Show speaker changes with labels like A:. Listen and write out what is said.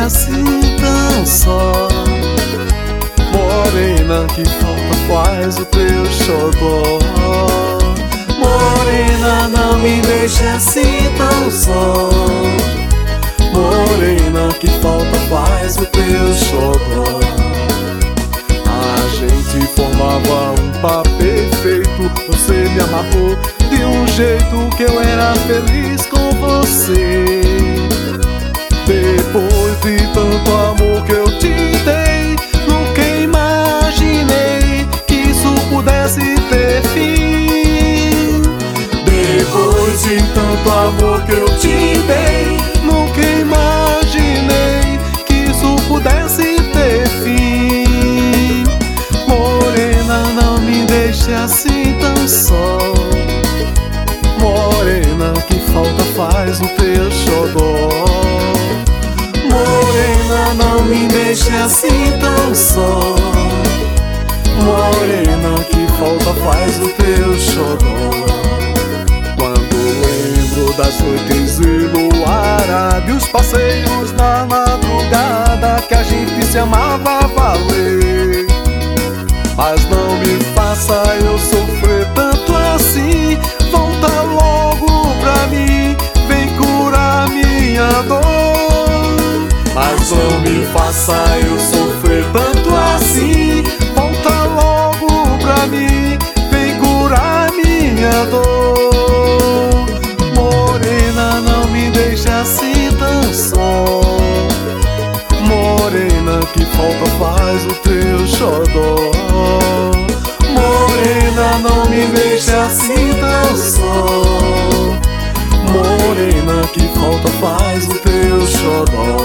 A: deixa assim tão só. Morena, que falta faz o teu xodó. Morena, não me deixe assim tão só. Morena, que falta faz o teu xodó. A gente formava um par perfeito. Você me amarrou de um jeito que eu era feliz com você. Depois de tanto amor que eu te dei, nunca imaginei que isso pudesse ter fim. Depois de tanto amor que eu te dei, nunca imaginei que isso pudesse ter fim. Morena, não me deixe assim tão só. Morena, que falta faz o teu xodó. Morena, não me deixe assim tão só. Morena, que falta faz o teu xodó. Quando lembro das noites enluaradas e os passeios na madrugada que a gente se amava a valer. Mas não me faça eu sofrer tanto assim. Volta logo pra mim, vem curar minha dor. Mas não me faça eu sofrer tanto assim. Volta logo pra mim, vem curar minha dor. Morena, não me deixe assim tão só. Morena, que falta faz o teu xodó. Morena, não me deixe assim tão só. Morena, que falta faz o teu xodó.